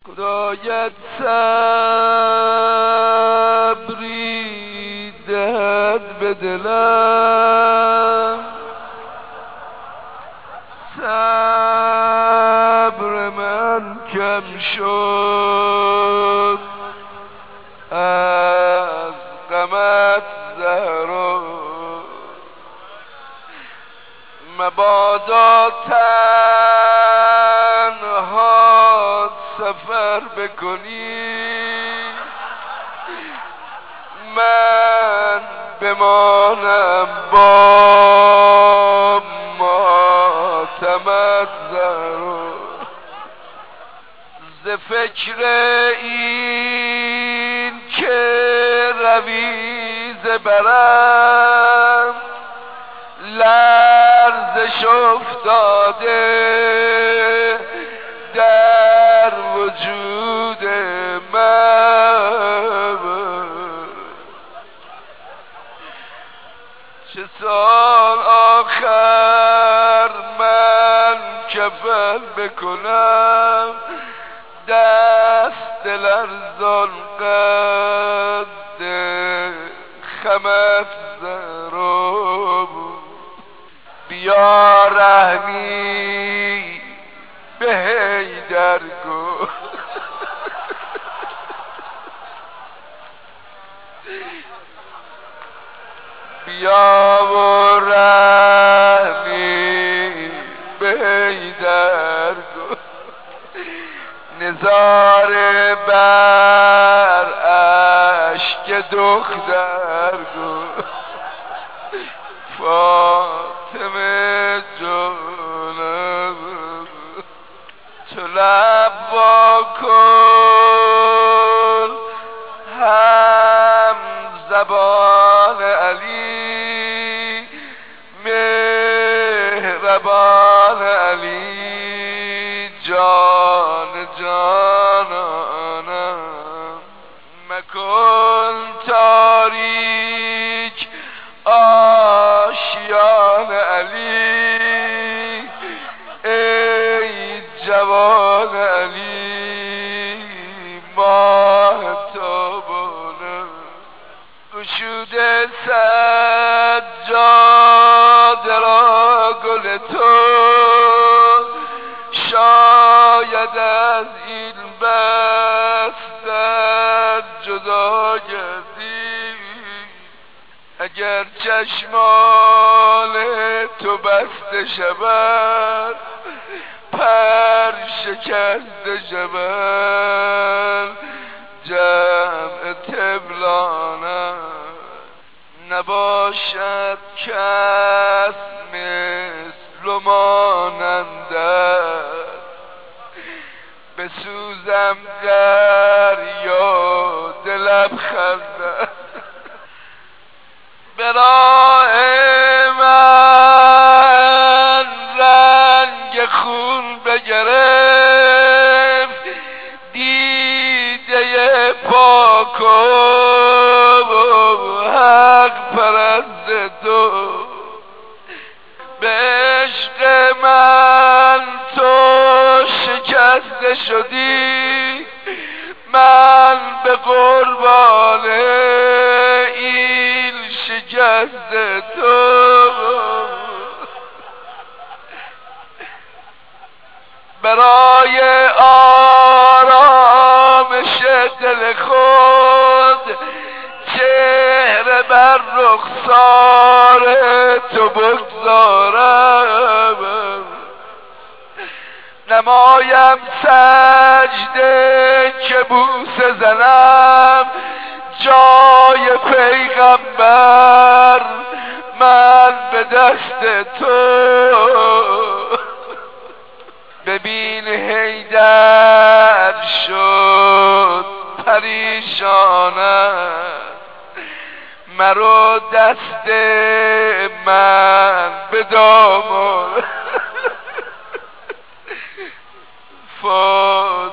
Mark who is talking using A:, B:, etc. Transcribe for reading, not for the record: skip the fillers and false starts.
A: خدایت صبری دهد به دلم، صبر من کم شد از غمت زهرا، مبادا تنها سفر بکنی، من بمانم با ماتمت زهرا. ز فکر این که روی ز برم، لرزش افتاده در وجود من، چه سال آخر من کفن بکنم، دست لرزان قد خمت زهرا. بیا رحمی به حیدر کن، بیا و رحمی به حیدر کن، نظاره بر اشک دختر کن. فاطمه جانم تو لب وا کن، هم زبان علی مهربان علی جان جانانم. مکن تاریک آشیان علی ای جوان علی ماه تابانم. گشوده سجاده را گل تو، شاید از این بستر جدا گردی، اگر چشمان تو بسته شود پر شکسته شود جمع طفلانم. نباشد کس مثل و مانندت، بسوزم دریا دلم خندد. به راه من رنگ خون بگرفت، دیده پاک و حق پرست تو. به عشق من تو شکسته شدی، من به قربان این شکست تو. برای آرامش دل خود چهره بر رخسار تو بگذارم، نمایم سجده که بوسه زنم جای پیغمبر من به دست تو. ببین حیدر شد پریشانم، مرو دست من به دامان. فاطمه